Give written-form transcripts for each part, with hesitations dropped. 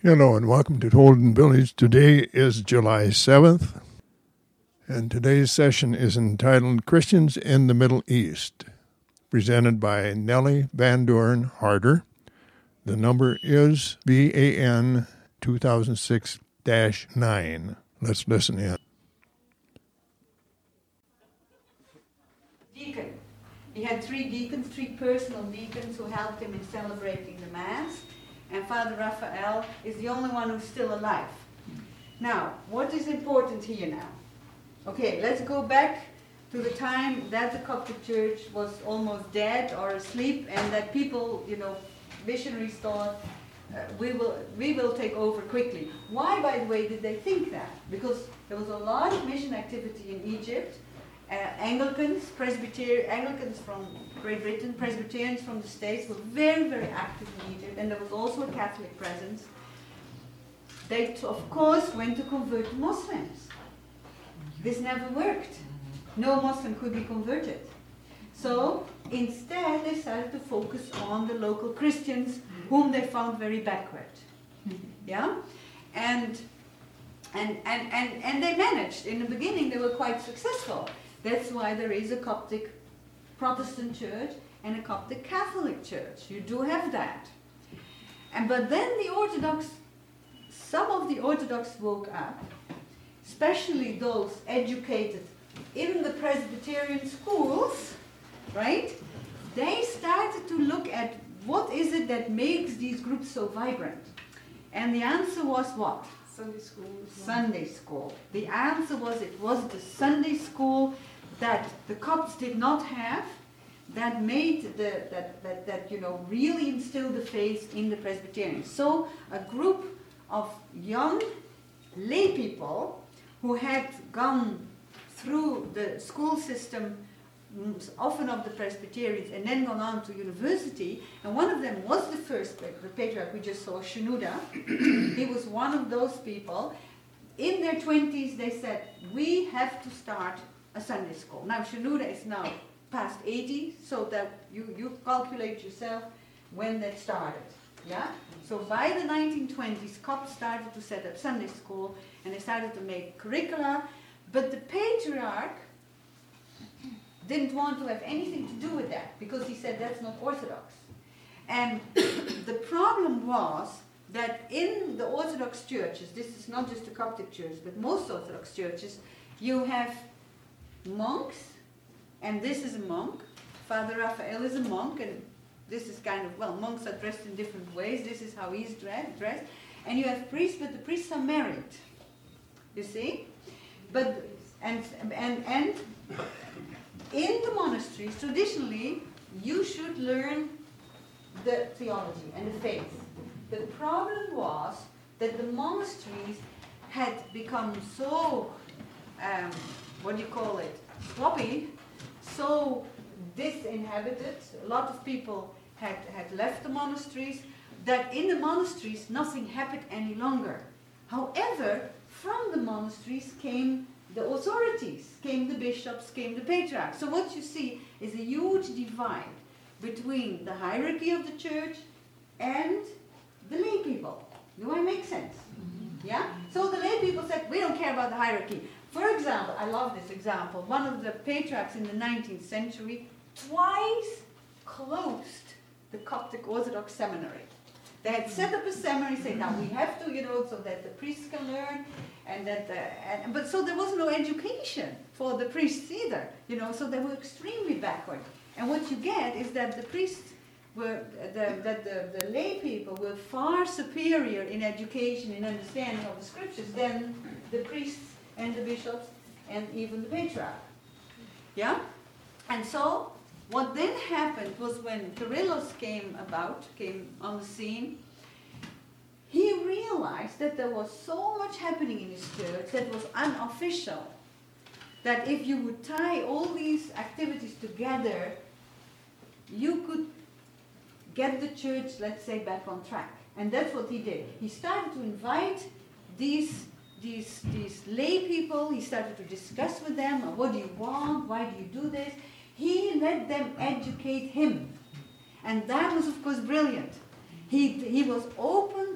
Hello and welcome to Holden Village. Today is July 7th, and today's session is entitled Christians in the Middle East, presented by Nellie Van Doorn Harder. The number is VAN 2006-9. Let's listen in. Deacon. He had three personal deacons who helped him in celebrating the Mass. And Father Raphael is the only one who's still alive. Now, what is important here now? Okay, let's go back to the time that the Coptic Church was almost dead or asleep, and that people, missionaries thought, we will take over quickly. Why, by the way, did they think that? Because there was a lot of mission activity in Egypt. Anglicans from Great Britain, Presbyterians from the States were very, very active in Egypt, and there was also a Catholic presence. They, of course, went to convert Muslims. This never worked. No Muslim could be converted. So, instead, they started to focus on the local Christians, whom they found very backward. Yeah? And they managed. In the beginning, they were quite successful. That's why there is a Coptic Protestant church and a Coptic Catholic church. You do have that. But then some of the Orthodox woke up, especially those educated in the Presbyterian schools, right? They started to look at what is it that makes these groups so vibrant. And the answer was what? Sunday school. Sunday school. The answer was it was the Sunday school that the Copts did not have, that made really instilled the faith in the Presbyterians. So a group of young lay people who had gone through the school system, often of the Presbyterians, and then gone on to university, and one of them was the first, the patriarch we just saw, Shenouda. He was one of those people. In their 20s, they said, we have to start a Sunday school. Now, Shenouda is now past 80, so that you calculate yourself when that started. Yeah? So by the 1920s, Copts started to set up Sunday school, and they started to make curricula, but the patriarch didn't want to have anything to do with that, because he said that's not Orthodox. And the problem was that in the Orthodox churches, this is not just the Coptic church, but most Orthodox churches, you have monks, and this is a monk. Father Raphael is a monk, and this is monks are dressed in different ways. This is how he's dressed. And you have priests, but the priests are married. You see? But and in the monasteries, traditionally, you should learn the theology and the faith. The problem was that the monasteries had become so, sloppy, so disinhabited. A lot of people had left the monasteries, that in the monasteries nothing happened any longer. However, from the monasteries came the authorities, came the bishops, came the patriarchs. So what you see is a huge divide between the hierarchy of the church and the lay people. Do I make sense? Mm-hmm. Yeah? So the lay people said, we don't care about the hierarchy. For example, I love this example, one of the patriarchs in the 19th century twice closed the Coptic Orthodox seminary. They had set up a seminary, saying, now we have to, so that the priests can learn, but so there was no education for the priests either, so they were extremely backward. And what you get is that the priests the lay people were far superior in education, in understanding of the scriptures than the priests and the bishops and even the patriarch. Yeah? And so what then happened was when Kyrillos came on the scene, he realized that there was so much happening in his church that was unofficial, that if you would tie all these activities together, you could get the church, let's say, back on track. And that's what he did. He started to invite these lay people. He started to discuss with them, what do you want, why do you do this? He let them educate him. And that was, of course, brilliant. He was open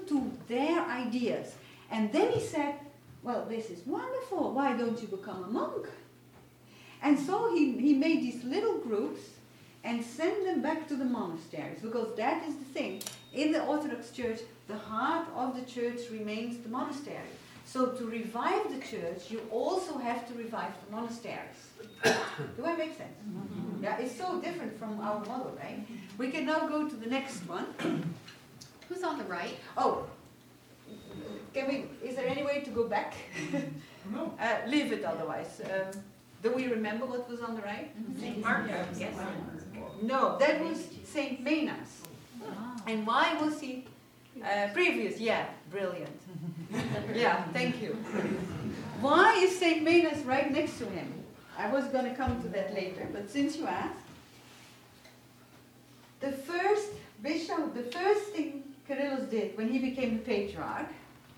to their ideas. And then he said, well, this is wonderful. Why don't you become a monk? And so he made these little groups and sent them back to the monasteries, because that is the thing. In the Orthodox Church, the heart of the church remains the monastery. So to revive the church, you also have to revive the monasteries. Do I make sense? Mm-hmm. Yeah, it's so different from our model, right? We can now go to the next one. Who's on the right? Oh, is there any way to go back? No. Leave it otherwise. Do we remember what was on the right? St. Mark. Yes. No, that was St. Manas. And why was he previous? Yeah, brilliant. Yeah, thank you. Why is St. Manas right next to him? I was going to come to that later, but since you asked, the first thing Kyrillos did when he became the patriarch,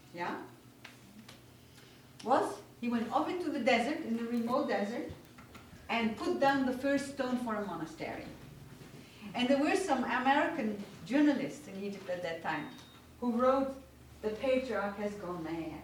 was he went off into the desert, in the remote desert, and put down the first stone for a monastery. And there were some American journalists in Egypt at that time who wrote, the patriarch has gone mad.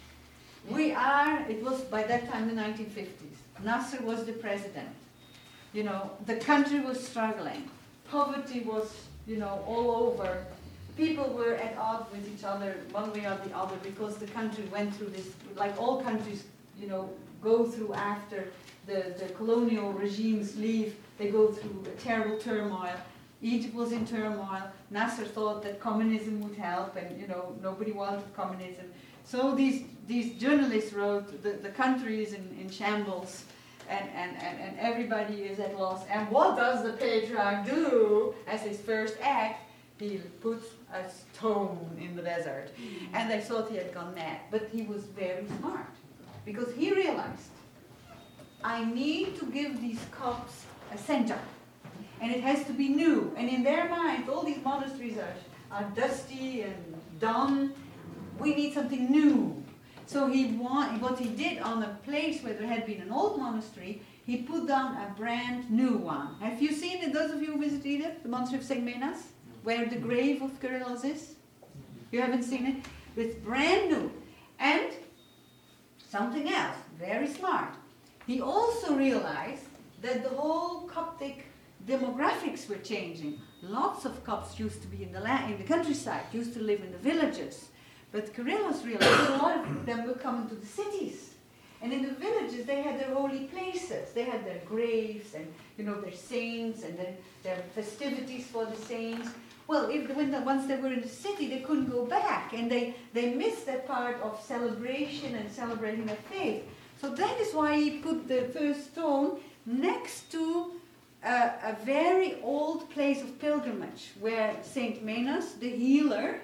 It was by that time the 1950s. Nasser was the president. You know, the country was struggling. Poverty was, all over. People were at odds with each other, one way or the other, because the country went through this, like all countries, go through after the colonial regimes leave, they go through a terrible turmoil. Egypt was in turmoil. Nasser thought that communism would help, and nobody wanted communism. So these journalists wrote, the country is in shambles, and everybody is at loss. And what does the patriarch do as his first act? He puts a stone in the desert. And they thought he had gone mad. But he was very smart, because he realized, I need to give these Copts a center. And it has to be new. And in their minds, all these monasteries are dusty and done. We need something new. So what he did on a place where there had been an old monastery, he put down a brand new one. Have you seen it, those of you who visited Egypt, the monastery of St. Manas, where the grave of Kyrillos is? You haven't seen it? It's brand new. And something else, very smart. He also realized that the whole Coptic demographics were changing. Lots of Copts used to be in the countryside, used to live in the villages. But Kyrillos realized a lot of them were coming to the cities. And in the villages, they had their holy places. They had their graves and, their saints and then their festivities for the saints. Well, once they were in the city, they couldn't go back. And they missed that part of celebration and celebrating their faith. So that is why he put the first stone next to a very old place of pilgrimage where St. Manas, the healer,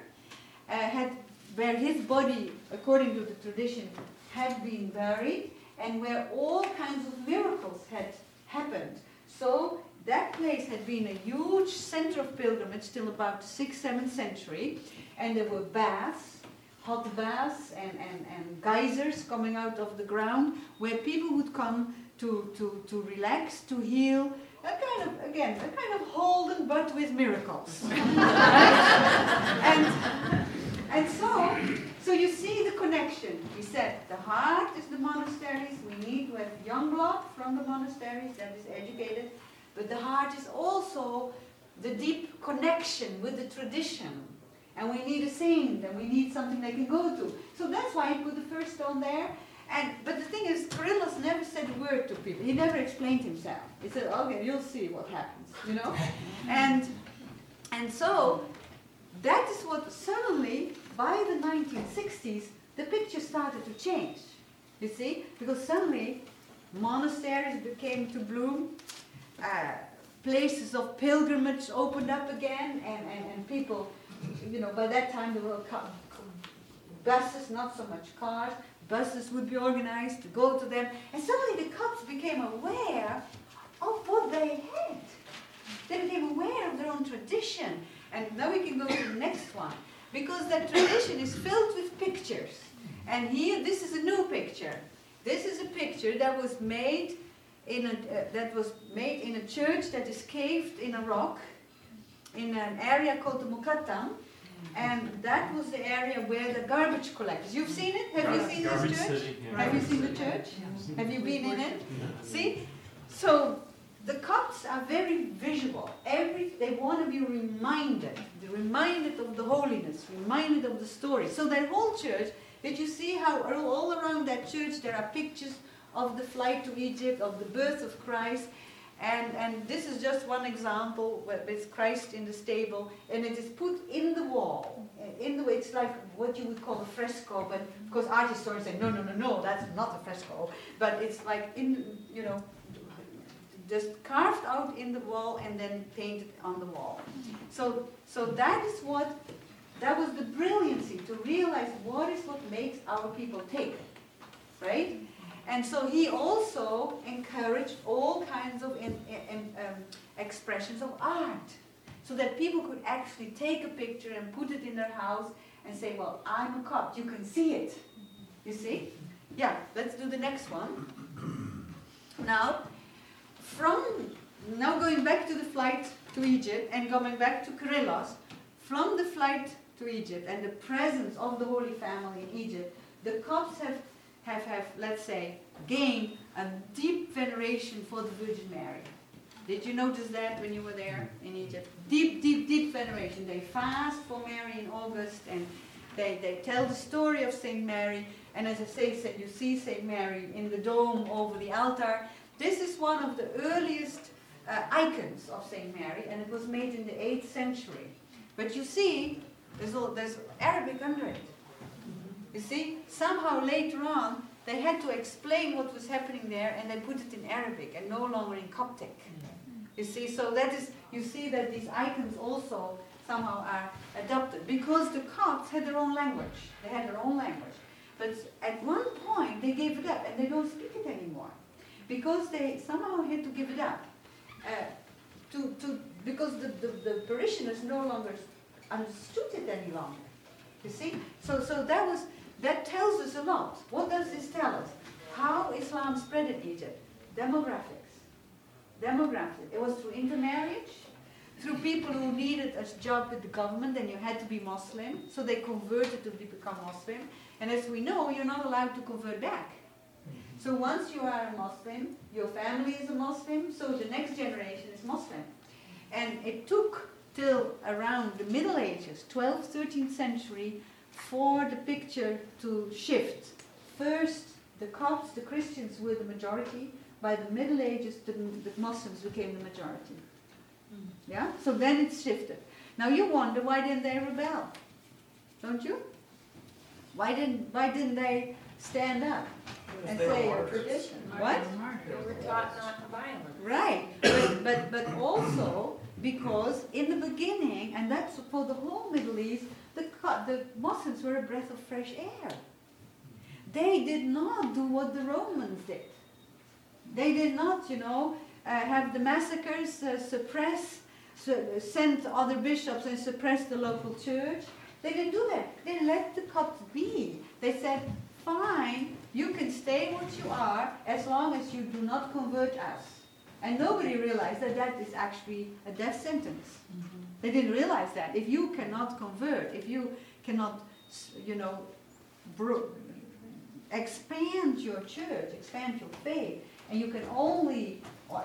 where his body, according to the tradition, had been buried, and where all kinds of miracles had happened. So that place had been a huge center of pilgrimage till about the 6th, 7th century, and there were baths, hot baths, and geysers coming out of the ground, where people would come to relax, to heal, a kind of Holden, but with miracles. And so you see the connection. We said the heart is the monasteries. We need to have young blood from the monasteries that is educated. But the heart is also the deep connection with the tradition. And we need a saint, and we need something they can go to. So that's why he put the first stone there. But the thing is, Kyrillos never said a word to people. He never explained himself. He said, okay, you'll see what happens, And so that is what suddenly, by the 1960s, the picture started to change. You see? Because suddenly, monasteries became to bloom, places of pilgrimage opened up again, and people, by that time there were buses, not so much cars. Buses would be organized to go to them. And suddenly the Copts became aware of what they had. They became aware of their own tradition. And now we can go to the next one. Because that tradition is filled with pictures. And here, this is a new picture. This is a picture that was made in a church that is caved in a rock in an area called the Mukattam. And that was the area where the garbage collectors. You've seen it? Have you seen this church? City, yeah. Have you seen the church? Have you been in it? See? So the Copts are very visual. They want to be reminded of the holiness, reminded of the story. So that whole church, did you see how all around that church there are pictures of the flight to Egypt, of the birth of Christ? And this is just one example with Christ in the stable, and it is put in the wall. It's like what you would call a fresco, but because art historians say, no, that's not a fresco. But it's like just carved out in the wall and then painted on the wall. So that was the brilliancy, to realize what makes our people tick, right? And so he also encouraged all kinds of expressions of art, so that people could actually take a picture and put it in their house and say, well, I'm a Copt, you can see it. You see? Yeah, let's do the next one. Now going back to the flight to Egypt and coming back to Kyrillos, from the flight to Egypt and the presence of the Holy Family in Egypt, the Copts have, let's say, gained a deep veneration for the Virgin Mary. Did you notice that when you were there in Egypt? Deep veneration. They fast for Mary in August, and they tell the story of St. Mary. And as I say, you see St. Mary in the dome over the altar. This is one of the earliest icons of St. Mary, and it was made in the 8th century. But you see, there's Arabic under it. You see, somehow later on, they had to explain what was happening there, and they put it in Arabic and no longer in Coptic. You see, so you see that these icons also somehow are adopted, because the Copts had their own language. They had their own language. But at one point, they gave it up, and they don't speak it anymore, because they somehow had to give it up, because the parishioners no longer understood it any longer. You see, so that tells us a lot. What does this tell us? How Islam spread in Egypt? Demographics. It was through intermarriage, through people who needed a job with the government, and you had to be Muslim, so they converted to become Muslim. And as we know, you're not allowed to convert back. So once you are a Muslim, your family is a Muslim, so the next generation is Muslim. And it took till around the Middle Ages, 12th, 13th century, for the picture to shift. First, the Copts, the Christians, were the majority. By the Middle Ages, the Muslims became the majority. Yeah? So then it shifted. Now you wonder, why didn't they rebel? Don't you? Why didn't they stand up and say a tradition? What? They were taught not to violence. Right. But also because in the beginning, and that's for the whole Middle East, the Muslims were a breath of fresh air. They did not do what the Romans did. They did not, have the massacres, suppress, send other bishops and suppress the local church. They didn't do that. They let the Copts be. They said, fine, you can stay what you are as long as you do not convert us. And nobody realized that is actually a death sentence. Mm-hmm. They didn't realize that. If you cannot convert, if you cannot, expand your church, expand your faith, and you can only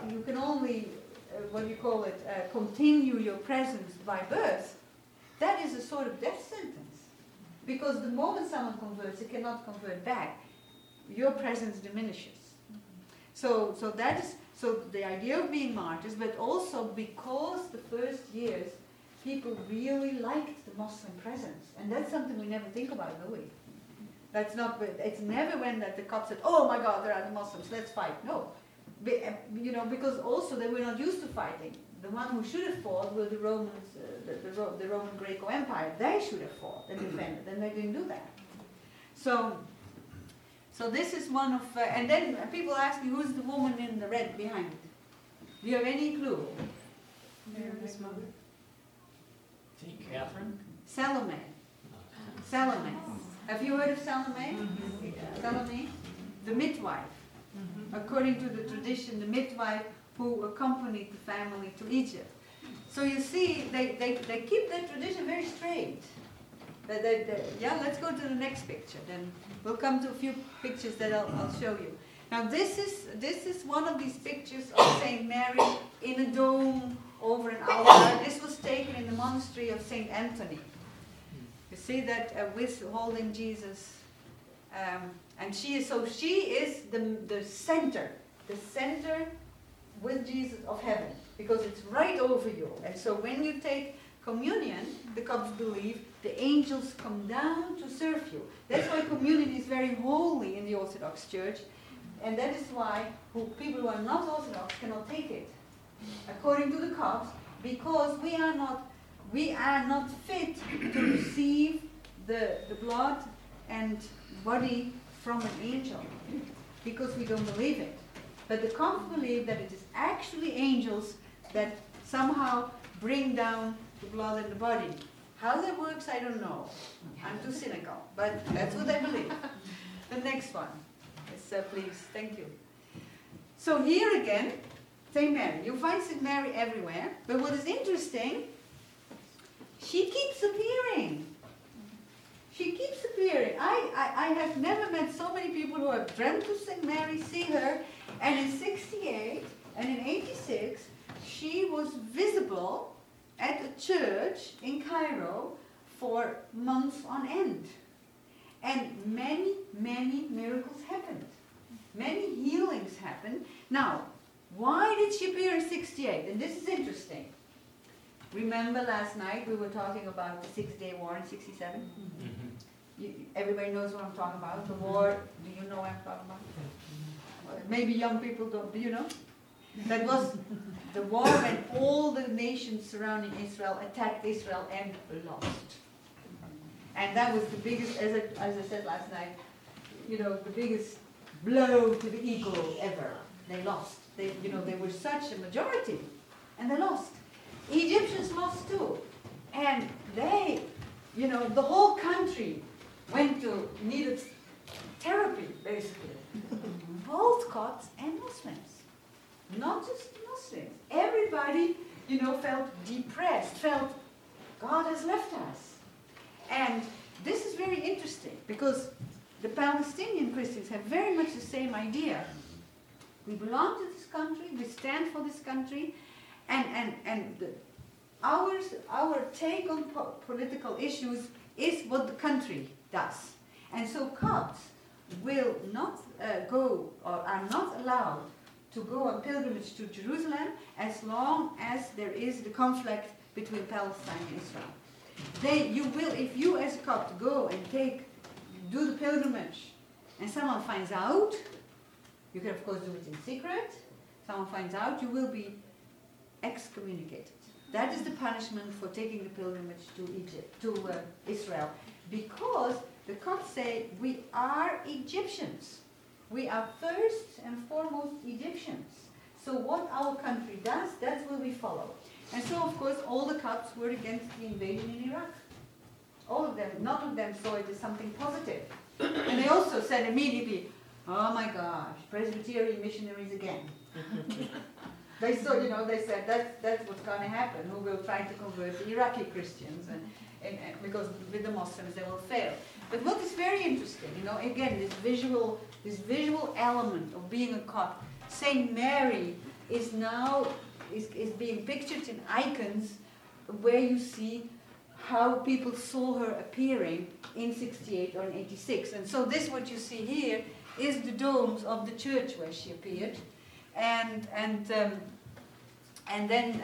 continue your presence by birth, that is a sort of death sentence. Because the moment someone converts, it cannot convert back. Your presence diminishes. So the idea of being martyrs, but also because the first years people really liked the Muslim presence, and that's something we never think about, do we? It's never when that the Copts said, "Oh my God, there are the Muslims, let's fight." No, because also they were not used to fighting. The one who should have fought were the Romans, the Roman Greco Empire. They should have fought and defended, and they didn't do that. So this is one of, and then people ask me, who's the woman in the red behind? Do you have any clue? Mary's mother. St. Catherine? Salome. Have you heard of Salome? Mm-hmm. Salome, the midwife. Mm-hmm. According to the tradition, the midwife who accompanied the family to Egypt. So you see, they keep that tradition very straight. Yeah, let's go to the next picture. Then we'll come to a few pictures that I'll show you. Now this is one of these pictures of Saint Mary in a dome over an altar. This was taken in the monastery of Saint Anthony. You see that with holding Jesus, and she is the center with Jesus of heaven, because it's right over you. And so when you take communion, the Copts believe the angels come down to serve you. That's why communion is very holy in the Orthodox Church, and that is why people who are not Orthodox cannot take it, according to the Copts, because we are not fit to receive the blood and body from an angel, because we don't believe it. But the Copts believe that it is actually angels that somehow bring down the blood and the body. How that works, I don't know. I'm too cynical, but that's what I believe. The next one. Yes, please. Thank you. So here again, Saint Mary. You find Saint Mary everywhere, but what is interesting, she keeps appearing. She keeps appearing. I have never met so many people who have dreamt of Saint Mary, see her, and in 68 and in 86, she was visible at a church in Cairo for months on end. And many, many miracles happened. Many healings happened. Now, why did she appear in 68? And this is interesting. Remember last night we were talking about the 6-Day War in 67? Mm-hmm. Everybody knows what I'm talking about. The war, do you know what I'm talking about? Maybe young people don't. Do you know? That was the war when all the nations surrounding Israel attacked Israel and lost. And that was the biggest, as I said last night, the biggest blow to the ego ever. They lost. They were such a majority, and they lost. Egyptians lost too. And they, the whole country needed therapy, basically. Both Copts and Muslims. Not just Muslims. Everybody, felt depressed, felt God has left us. And this is very interesting, because the Palestinian Christians have very much the same idea. We belong to this country, we stand for this country, and our take on political issues is what the country does. And so Copts will not go, or are not allowed to go on pilgrimage to Jerusalem as long as there is the conflict between Palestine and Israel. You will, if you as a Copt go and do the pilgrimage, and someone finds out, you can of course do it in secret, someone finds out, you will be excommunicated. That is the punishment for taking the pilgrimage to Israel, because the Copts say, we are Egyptians. We are first and foremost Egyptians. So what our country does, that's what we follow. And so, of course, all the Copts were against the invasion in Iraq. All of them, none of them saw it as something positive. And they also said immediately, oh my gosh, Presbyterian missionaries again. They saw, they said that's what's going to happen. Who will try to convert the Iraqi Christians, and because with the Muslims they will fail. But what is very interesting, again, this visual element of being a Copt. Saint Mary is now is being pictured in icons where you see how people saw her appearing in 68 or in 86. And so this, what you see here, is the domes of the church where she appeared. And then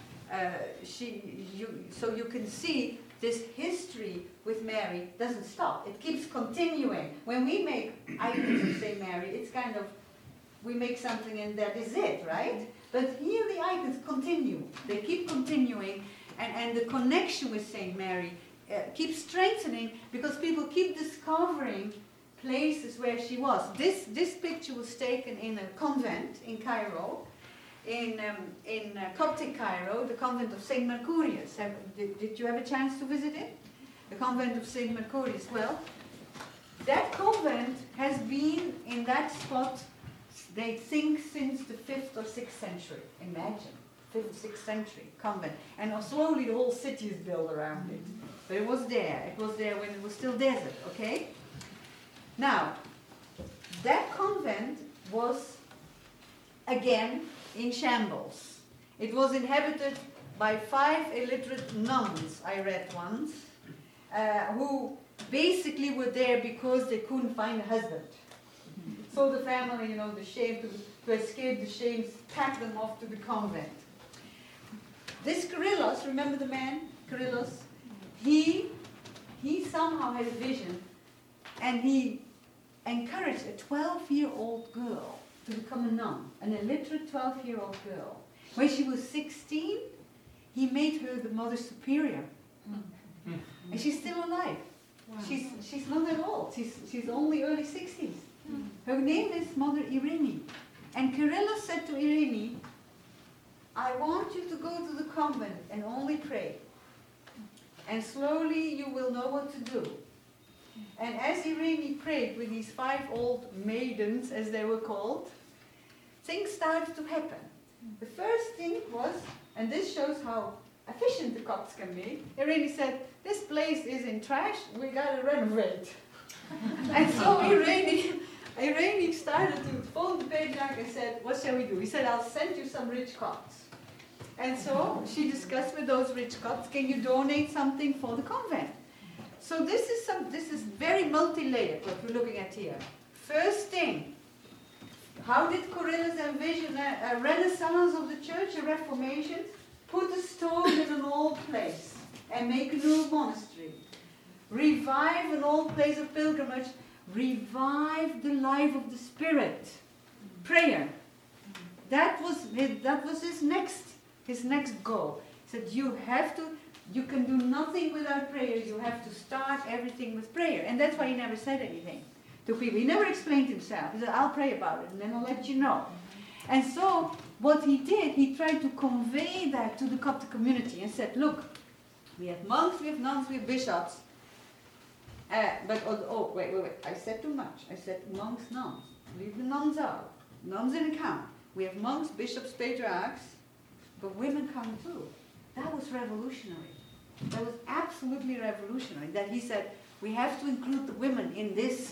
so you can see this history with Mary doesn't stop. It keeps continuing. When we make icons of Saint Mary, it's kind of, we make something and that is it, right? But here the icons continue. They keep continuing, and the connection with Saint Mary keeps strengthening, because people keep discovering places where she was. This picture was taken in a convent in Cairo, in Coptic Cairo, the convent of Saint Mercurius. Did you have a chance to visit it? The convent of Saint Mercurius. Well, that convent has been in that spot, they think, since the 5th or 6th century. Imagine, 5th, 6th century convent. And slowly the whole city is built around it. But it was there. It was there when it was still desert, okay? Now, that convent was again in shambles. It was inhabited by 5 illiterate nuns, I read once, who basically were there because they couldn't find a husband. So the family, the shame, to escape the shame, packed them off to the convent. This Kyrillos, remember the man, Kyrillos? He somehow had a vision, and he encouraged a 12-year-old girl to become a nun, an illiterate 12-year-old girl. When she was 16, he made her the Mother Superior. And she's still alive. Wow. She's not that old. She's only early 60s. Her name is Mother Irene. And Kyrillos said to Irene, I want you to go to the convent and only pray. And slowly you will know what to do. And as Irene prayed with these 5 old maidens, as they were called, things started to happen. The first thing was, and this shows how efficient the Copts can be, Irene said, this place is in trash, we gotta renovate. And so Irene started to phone the patriarch and said, what shall we do? He said, I'll send you some rich Copts. And so she discussed with those rich Copts, can you donate something for the convent? So this is very multi-layered, what we're looking at here. First thing, how did Kyrillos envision a renaissance of the church, a reformation? Put a stone in an old place and make a new monastery. Revive an old place of pilgrimage. Revive the life of the Spirit. Prayer. That was his next goal. He said, you can do nothing without prayer. You have to start everything with prayer. And that's why he never said anything to people. He never explained himself. He said, I'll pray about it and then I'll let you know. And so what he did, he tried to convey that to the Coptic community and said, look, we have monks, we have nuns, we have bishops. Wait, I said too much. I said monks, nuns. Leave the nuns out. Nuns in account. We have monks, bishops, patriarchs, but women come too. That was revolutionary. That was absolutely revolutionary. That he said, we have to include the women in this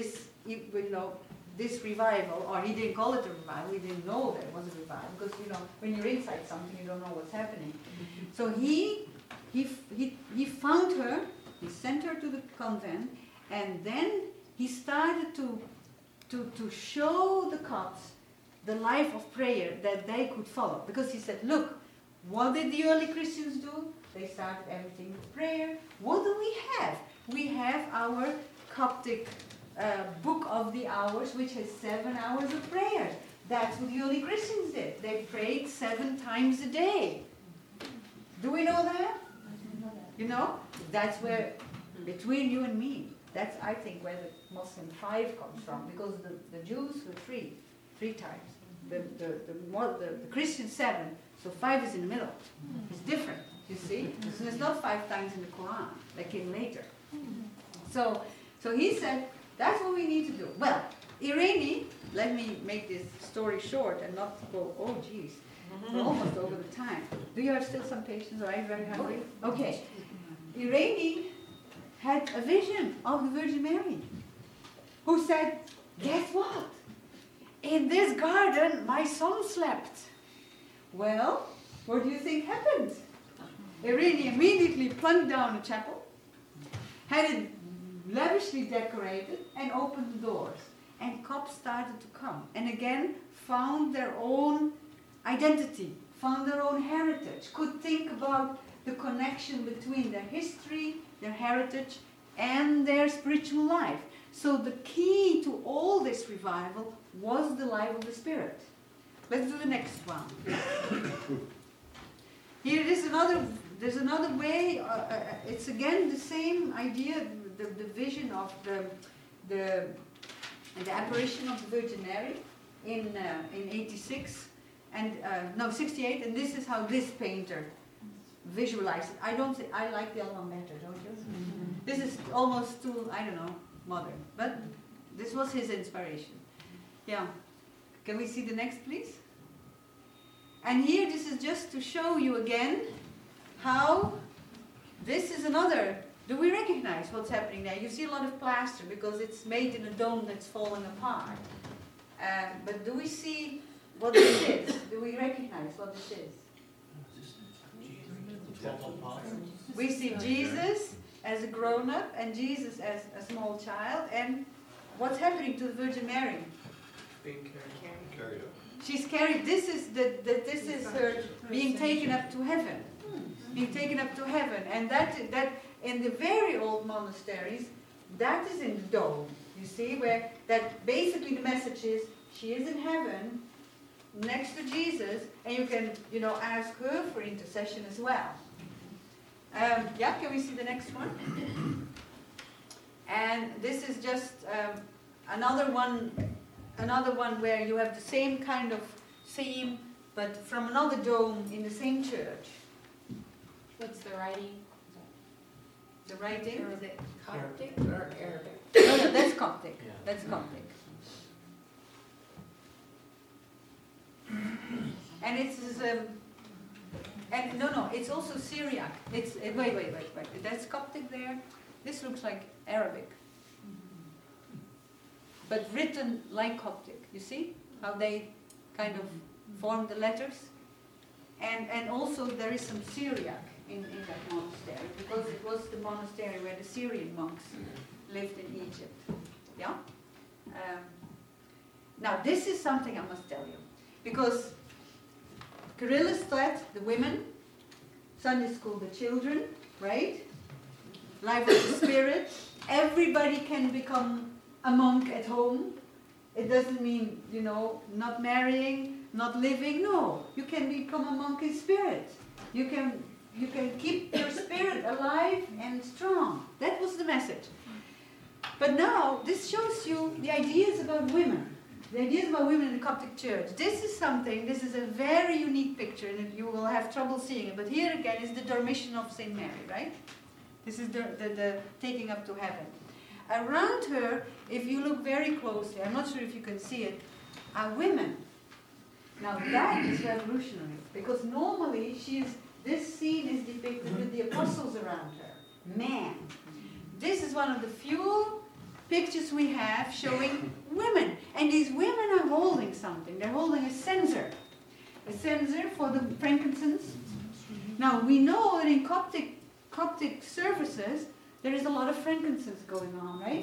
revival, or he didn't call it a revival, he didn't know that it was a revival, because when you're inside something, you don't know what's happening. So he found her, he sent her to the convent, and then he started to show the Copts the life of prayer that they could follow. Because he said, look, what did the early Christians do? They started everything with prayer. What do we have? We have our Coptic Book of the Hours, which has 7 hours of prayer. That's what the early Christians did. They prayed 7 times a day. Do we know that? That's where, between you and me, that's, I think, where the Muslim 5 comes from, because the Jews were 3 times. The Christian 7, so 5 is in the middle. It's different, you see? So there's not 5 times in the Quran, that came later. So he said, that's what we need to do. Well, Irene, let me make this story short and not go, oh geez, we're almost over the time. Do you have still some patience? Are you very hungry? Okay. Irene had a vision of the Virgin Mary, who said, guess what? In this garden, my son slept. Well, what do you think happened? Irene immediately plunked down a chapel, had it lavishly decorated, and opened the doors. And Copts started to come, and again found their own identity, found their own heritage, could think about the connection between their history, their heritage, and their spiritual life. So the key to all this revival was the life of the Spirit. Let's do the next one. Here is there's another way, it's again the same idea, the vision of the apparition of the Virgin Mary in 86, and 68, and this is how this painter visualized it. I like the other one better, don't you? This is almost too, modern, but this was his inspiration. Yeah. Can we see the next, please? And here, this is just to show you again how This is another. Do we recognize what's happening there? You see a lot of plaster because it's made in a dome that's falling apart. But do we see what this is? Do we recognize what this is? We see Jesus as a grown-up and Jesus as a small child. And what's happening to the Virgin Mary? Being carried up. She's carried. This is her being taken up to heaven. Being taken up to heaven, and that in the very old monasteries, that is in the dome. You see, where that basically the message is she is in heaven, next to Jesus, and you can ask her for intercession as well. Yeah, can we see the next one? And this is just another one where you have the same kind of theme, but from another dome in the same church. What's the writing? The writing? Or is it Coptic or Arabic? No, that's Coptic. Yeah. That's Coptic. And it's it's also Syriac. It's wait. That's Coptic there. This looks like Arabic, but written like Coptic. You see how they kind of form the letters, and also there is some Syriac in that monastery because it was the monastery where the Syrian monks lived in Egypt. Yeah. Now this is something I must tell you, because Kyrillos the women, Sunday school the children, right? Life of the Spirit. Everybody can become a monk at home. It doesn't mean not marrying, not living. No, you can become a monk in spirit. You can keep your spirit alive and strong. That was the message. But now, this shows you the ideas about women. The ideas about women in the Coptic Church. This is a very unique picture, and you will have trouble seeing it. But here again is the Dormition of St. Mary, right? This is the taking up to heaven. Around her, if you look very closely, I'm not sure if you can see it, are women. Now that is revolutionary, because normally this scene is depicted with the apostles around her, man. This is one of the few pictures we have showing women. And these women are holding something. They're holding a censer for the frankincense. Now we know that in Coptic services, there is a lot of frankincense going on, right?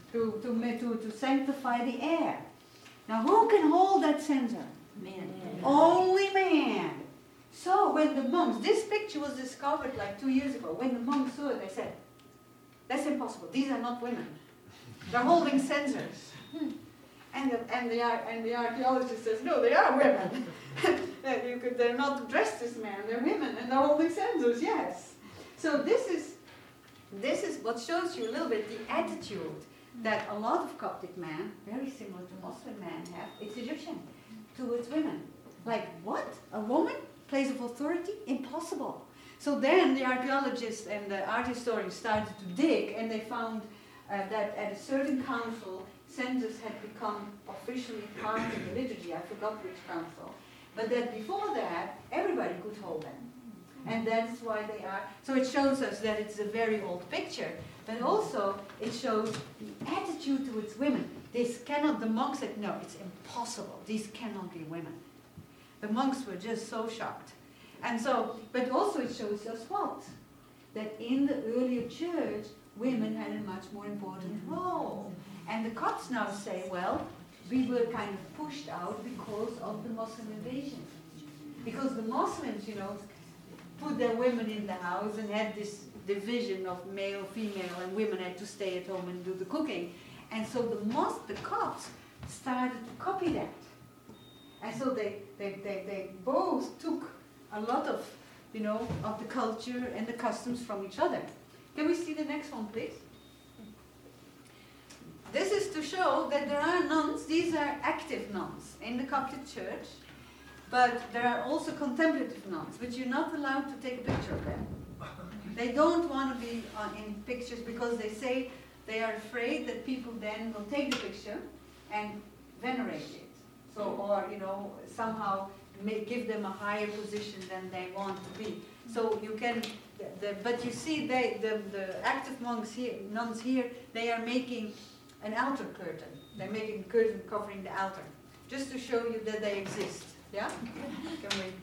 To sanctify the air. Now who can hold that censer? Man. Only man. So when the monks, this picture was discovered like 2 years ago. When the monks saw it, they said, "That's impossible. These are not women. They're holding censers." And the archaeologist says, "No, they are women. They're not dressed as men. They're women, and they're holding censers. Yes." So this is what shows you a little bit the attitude that a lot of Coptic men, very similar to Muslim men, have. It's Egyptian towards women. Like, what? A woman? Place of authority? Impossible. So then the archaeologists and the art historians started to dig, and they found that at a certain council, censers had become officially part of the liturgy. I forgot which council. But that before that, everybody could hold them. And that's why they are. So it shows us that it's a very old picture, but also it shows the attitude towards women. The monks said, "No, it's impossible. These cannot be women." The monks were just so shocked. And so, but also it shows us what? That in the earlier church, women had a much more important role. And the Copts now say, well, we were kind of pushed out because of the Muslim invasion. Because the Muslims, put their women in the house and had this division of male, female, and women had to stay at home and do the cooking. And so the Copts started to copy that. And so they both took a lot of, of the culture and the customs from each other. Can we see the next one, please? This is to show that there are nuns. These are active nuns in the Coptic Church. But there are also contemplative nuns, but you're not allowed to take a picture of them. They don't want to be in pictures because they say they are afraid that people then will take the picture and venerate it. So, or, somehow give them a higher position than they want to be. So you can, but you see, the active monks here, nuns here, they are making an altar curtain. They're making a curtain covering the altar, just to show you that they exist. Yeah? Can we?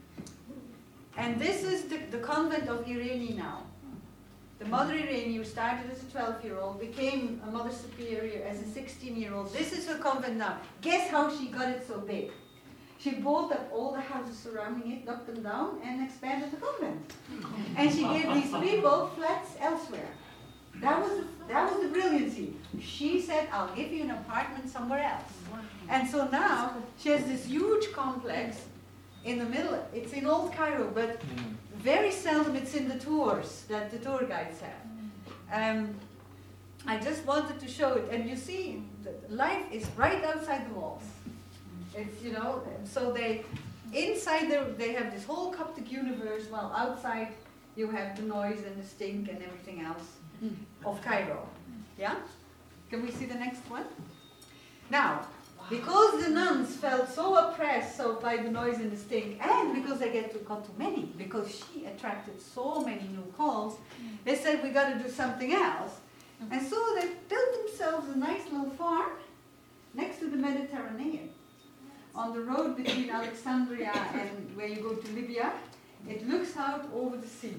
And this is the convent of Irene now. The Mother Irene, who started as a 12-year-old, became a Mother Superior as a 16-year-old. This is her convent now. Guess how she got it so big? She bought up all the houses surrounding it, knocked them down, and expanded the convent. And she gave these people flats elsewhere. That was the brilliancy. She said, I'll give you an apartment somewhere else. And so now she has this huge complex in the middle. It's in Old Cairo, but very seldom it's in the tours that the tour guides have. I just wanted to show it. And you see, life is right outside the walls. It's, you know, so inside they have this whole Coptic universe, while outside you have the noise and the stink and everything else of Cairo. Yeah? Can we see the next one? Now, because the nuns felt so oppressed by the noise and the stink, and because they got too many, because she attracted so many new calls, they said, we got to do something else. And so they built themselves a nice little farm next to the Mediterranean. On the road between Alexandria and where you go to Libya, it looks out over the sea.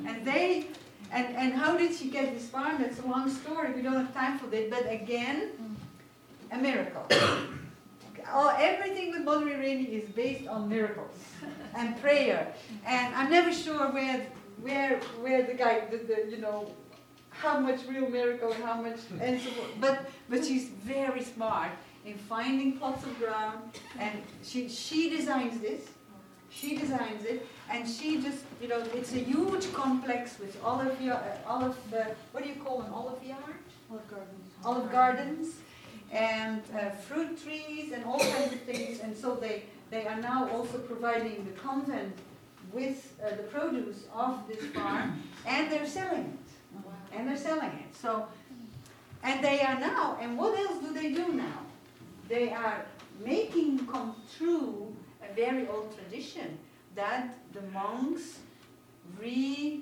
And how did she get this farm? That's a long story. We don't have time for that. But again, a miracle. Everything with Mother Irene is based on miracles and prayer. And I'm never sure where the guy, you know, how much real miracle, how much, and so forth. But she's very smart in finding plots of ground, and she designs this. She designs it, and she just, you know, it's a huge complex with what do you call an olive yard? Olive gardens, and fruit trees, and all kinds of things. And so they are now also providing the convent with the produce of this farm, and they're selling it. Wow. And they're selling it. So, and they are now, and what else do they do now? They are making come true a very old tradition that the monks revive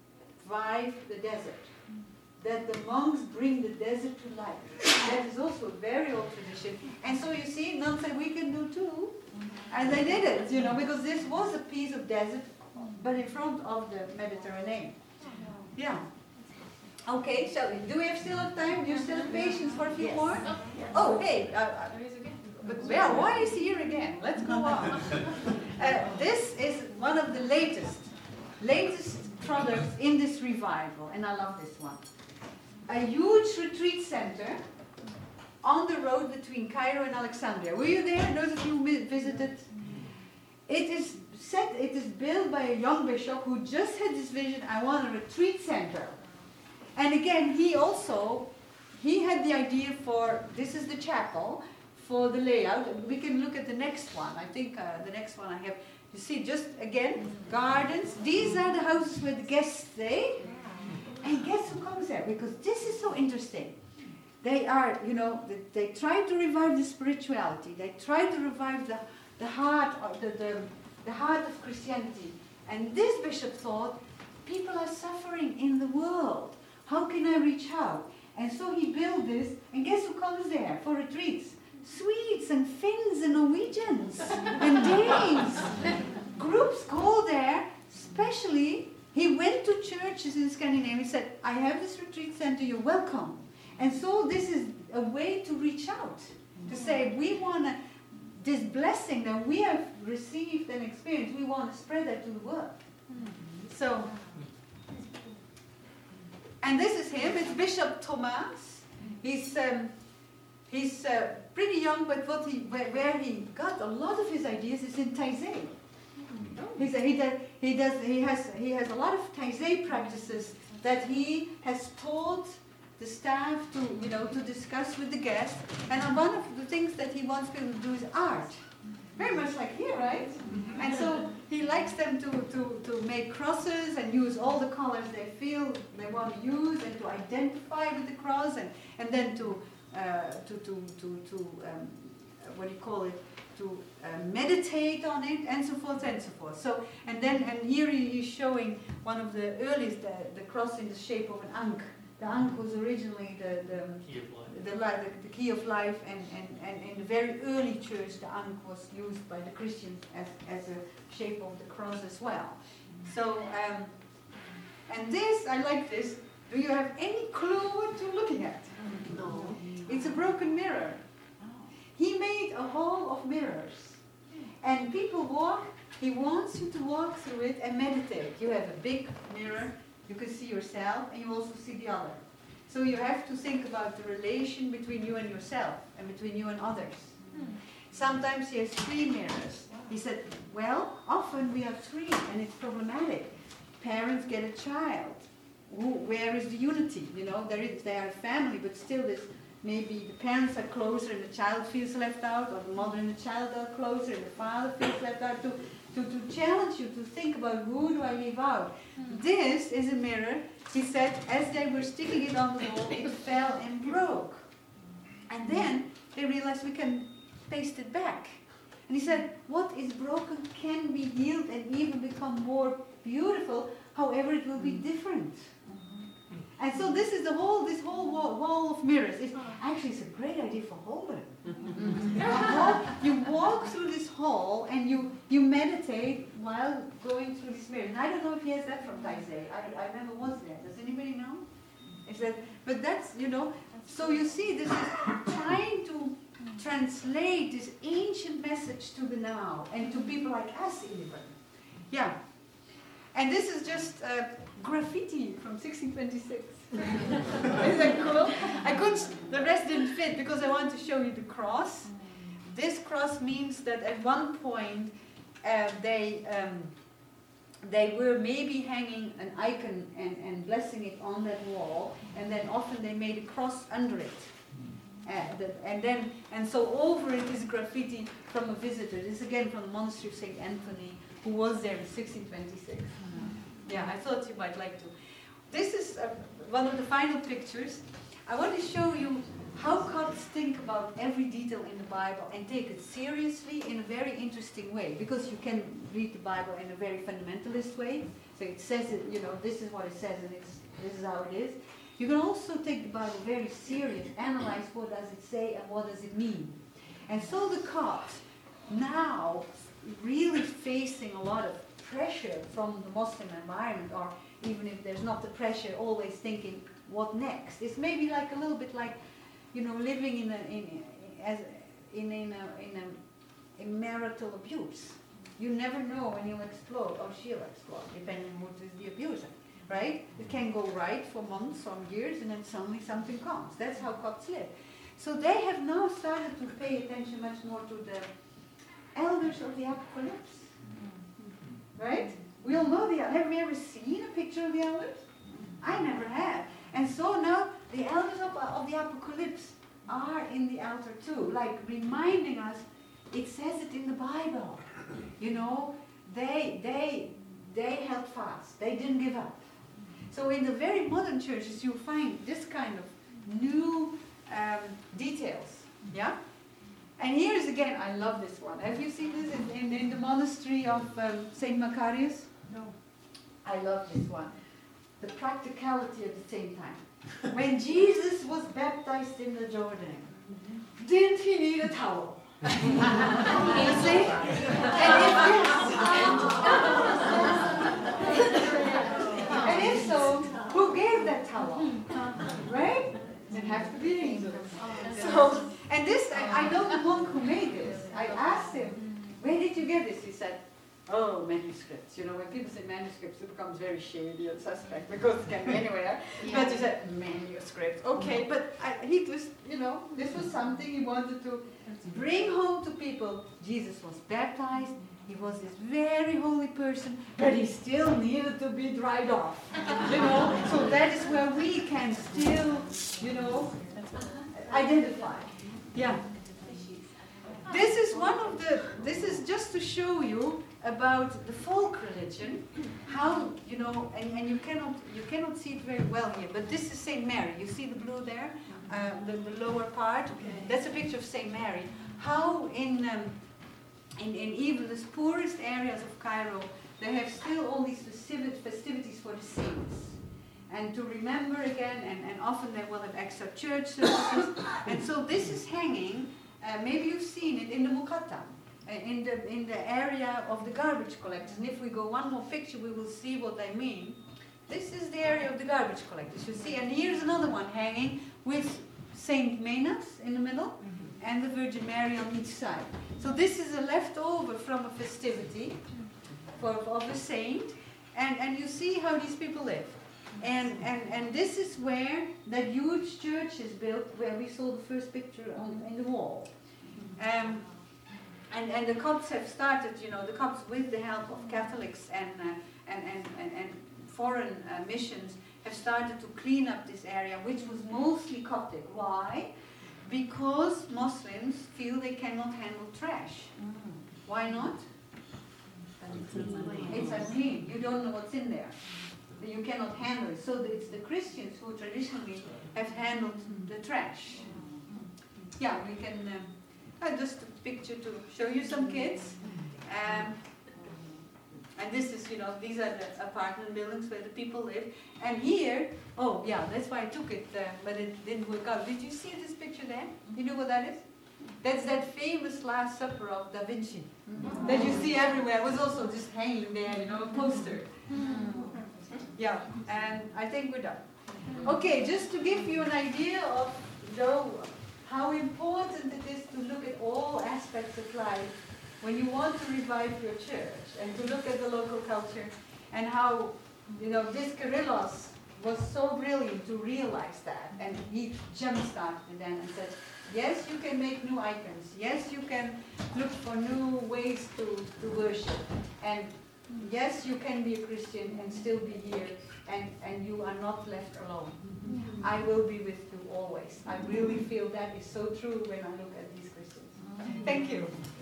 the desert. That the monks bring the desert to life. That is also a very old tradition. And so you see, nuns said, we can do too. And they did it, you know, because this was a piece of desert, but in front of the Mediterranean. Yeah. Okay, so do we still have time? Do you still have patience for a few more? Oh, hey. But yeah, why is he here again? Let's go on. This is one of the latest products in this revival, and I love this one. A huge retreat center on the road between Cairo and Alexandria. Were you there? Those of you who visited? It is built by a young bishop who just had this vision, I want a retreat center. And again, he had the idea for, this is the chapel, for the layout. We can look at the next one. I think the next one I have, you see, just again, gardens. These are the houses where the guests stay. And guess who comes there? Because this is so interesting. They are, you know, they try to revive the spirituality. They try to revive the heart of the heart of Christianity. And this bishop thought, people are suffering in the world. How can I reach out? And so he built this, and guess who comes there for retreats? Swedes and Finns and Norwegians and Danes. Groups go there, especially, he went to churches in Scandinavia and said, I have this retreat center, you're welcome. And so this is a way to reach out, to say, we want this blessing that we have received and experienced, we want to spread that to the world. So, and this is him, it's Bishop Thomas. He's pretty young, but where he got a lot of his ideas is in Taizé. He has a lot of Taizé practices that he has taught the staff to discuss with the guests. And one of the things that he wants people to do is art. Very much like here, right? And so he likes them to make crosses and use all the colors they feel they want to use, and to identify with the cross, and then to what do you call it? to meditate on it, and so forth and so forth. So, and here he is showing one of the earliest, the cross in the shape of an ankh. The ankh was originally the key of life, and in the very early church, the ankh was used by the Christians as a shape of the cross as well. So, and this, I like this. Do you have any clue what you're looking at? No. It's a broken mirror. He made a hall of mirrors. And people walk, he wants you to walk through it and meditate. You have a big mirror, you can see yourself, and you also see the other. So you have to think about the relation between you and yourself, and between you and others. Sometimes he has 3 mirrors. He said, well, often we have 3, and it's problematic. Parents get a child. Where is the unity? You know, they are a family, but still there's maybe the parents are closer and the child feels left out, or the mother and the child are closer and the father feels left out. To challenge you to think about who do I leave out. This is a mirror. He said, as they were sticking it on the wall, it fell and broke. And then they realized we can paste it back. And he said, what is broken can be healed and even become more beautiful, however it will be different. And so this whole wall of mirrors. It's a great idea for Holden. You walk through this hall and you meditate while going through these mirrors. And I don't know if he has that from Taizé. I never was there. Does anybody know? But that's, so you see, this is trying to translate this ancient message to the now and to people like us even. Yeah. And this is just graffiti from 1626. Isn't that cool? The rest didn't fit because I want to show you the cross. This cross means that at one point they were maybe hanging an icon and blessing it on that wall, and then often they made a cross under it. And so over it is graffiti from a visitor. This is again from the monastery of St. Anthony, who was there in 1626. Yeah, I thought you might like to. This is one of the final pictures. I want to show you how Copts think about every detail in the Bible and take it seriously in a very interesting way, because you can read the Bible in a very fundamentalist way. So it says it, this is what it says and this is how it is. You can also take the Bible very serious, analyze what does it say and what does it mean. And so the Copts, now really facing a lot of pressure from the Muslim environment, or even if there's not the pressure, always thinking, what next? It's maybe like a little bit like, living in marital abuse. You never know when you'll explode, or she'll explode, depending on who is the abuser, right? It can go right for months or years, and then suddenly something comes. That's how Copts live. So they have now started to pay attention much more to the elders of the Apocalypse. Right? We all know the elders. Have we ever seen a picture of the elders? I never have. And so now the elders of the Apocalypse are in the altar too, like reminding us, it says it in the Bible. They held fast. They didn't give up. So in the very modern churches, you find this kind of new details. Yeah? And here's again, I love this one. Have you seen this in the monastery of St. Macarius? No. I love this one. The practicality at the same time. When Jesus was baptized in the Jordan, didn't he need a towel? You see? And if so, who gave that towel? Right? It has to be angels. So, and this, I know the monk who made this. I asked him, where did you get this? He said, oh, manuscripts. When people say manuscripts, it becomes very shady and suspect because it can be anywhere. Yeah. But he said, manuscripts. Okay, but he was, this was something he wanted to bring home to people. Jesus was baptized. He was this very holy person, but he still needed to be dried off. So that is where we can still, identify. Yeah. This is just to show you about the folk religion, how, and you cannot see it very well here, but this is St. Mary. You see the blue there? The lower part? That's a picture of St. Mary. How in in even the poorest areas of Cairo, they have still all these festivities for the saints. And to remember again, and often they will have extra church services. And so this is hanging, maybe you've seen it in the Muqatta, in the area of the garbage collectors. And if we go one more picture, we will see what I mean. This is the area of the garbage collectors, you see. And here's another one hanging with Saint Menas in the middle and the Virgin Mary on each side. So this is a leftover from a festivity of a saint. And you see how these people live. And this is where that huge church is built, where we saw the first picture in the wall. And the Copts have started, the Copts with the help of Catholics and foreign missions have started to clean up this area, which was mostly Coptic. Why? Because Muslims feel they cannot handle trash. Why not? It's unclean. You don't know what's in there. You cannot handle it. So it's the Christians who traditionally have handled the trash. Yeah, we can, just a picture to show you some kids. And this is, these are the apartment buildings where the people live. And here, oh yeah, that's why I took it, but it didn't work out. Did you see this picture there? You know what that is? That's that famous Last Supper of Da Vinci that you see everywhere. It was also just hanging there, a poster. Yeah, and I think we're done. Okay, just to give you an idea of how important it is to look at all aspects of life when you want to revive your church and to look at the local culture, and how, this Kyrillos was so brilliant to realize that, and he jump-started it then and said, yes, you can make new icons, yes, you can look for new ways to worship, and yes, you can be a Christian and still be here, and you are not left alone. I will be with you always. I really feel that is so true when I look at these Christians. Thank you.